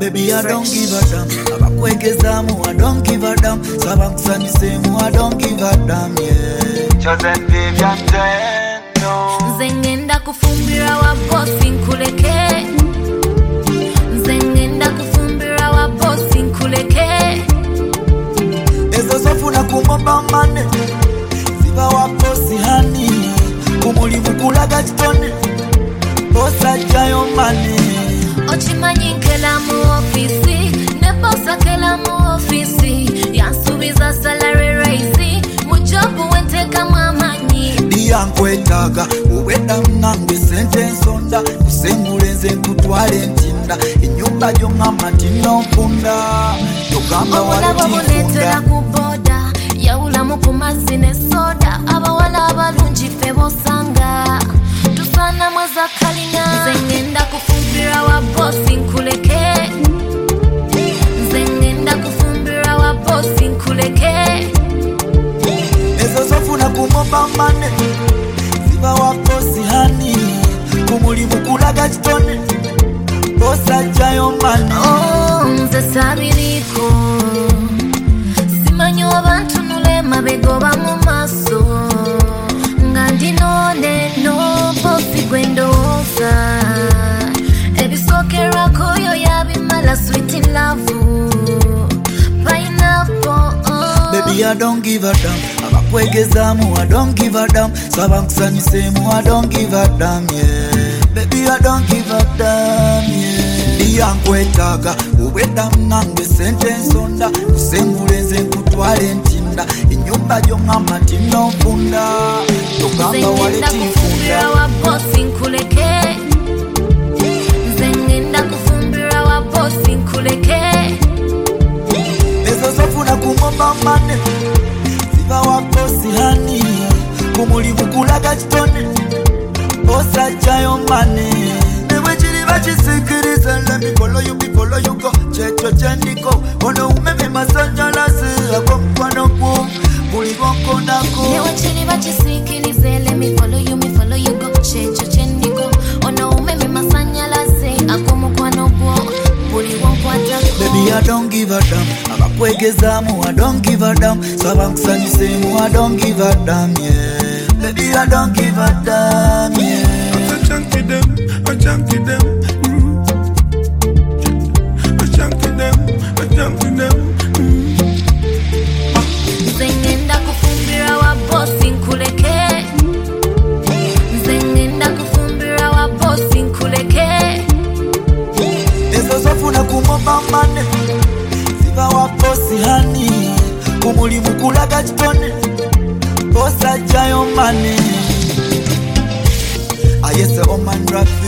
Baby, I don't give a damn. Abakwegezamu, I don't give a damn. Sabankusanyisemu, I don't give a damn, yeah. Chosen Vivian Tendo. Nzengenda kufumbira wa bosi nkuleke. Nzengenda kufumbira wa bosi nkuleke. Ezo sofuna kumoba mane. Ziba wa bosi hani. Kumulimu kulaga chitone. Bosa jayo mane. Ochimanyi nkela mu ofisi. Ne bosa kela mu ofisi. Yansubiza salary raise. Mujobu wenteka mwamanyi. Diyankwetaga uweda mnangwe sentence onda. Kusengulenze nkutwale ntinda. Inyumba jongama tinokunda. Yogamba wale tifunda kuboda. Yaulamu kumazi ne soda. Abawala abalungi febo sanga. Tusana mweza kalina. Nzengenda kufumbira wa bosi nkuleke. Nzengenda kufumbira wa bosi nkuleke. Ezo sofuna kumoba mane. Ziba wa bosi hani. Kumulimu kulaga chitone. Bosa jayo mane. Nze sabiriko. Simanyo abantu nule mabego bamu maso. Ngandi none no bosi gwendoza. Ebisokera koyo yabimala sweet in love. Pineapple. Baby, I don't give a damn. Abakwegezamu, I don't give a damn. Sabankusanyisemu, I don't give a damn, yeah. Baby, I don't give a damn, yeah. Diyankwetaga uweda mnangwe sentence onda. Kusengulenze nkutwale ntinda. Inyumba jongama tinokunda. Yogamba wale Nzengenda kufumbira tifunda. wa bosi nkuleke. Nzengenda kufumbira wa bosi nkuleke. Ezo sofuna kumoba mane. Ziba wa bosi hani. Kumulimu kulaga chitone. Bosa jayo mane. Ewe chiri bachisikirize. Let me follow you before you go. Checho chendiko. Ono umeme masanyalasi. Ako mkwano ku. Kulibonko nako. Yewe chini bachisikilize. Let me follow you go. Checho chendiko. Ono umeme masanyalase. Ako mukwano gwo. Buli wonkwatako. Baby, I don't give a damn. Abakwegezamu, I don't give a damn. Sabankusanyisemu, I don't give a damn, yeah. Baby, I don't give a damn, yeah. I chunky them. I chunky them. Nzengenda kufumbira wa bosi nkuleke. Nzengenda kufumbira wa bosi nkuleke. Ezo sofuna kumoba mane. Ziba wa bosi hani. Kumulimu kulaga chitone. Bosa jayo mane. Ayese oman rap.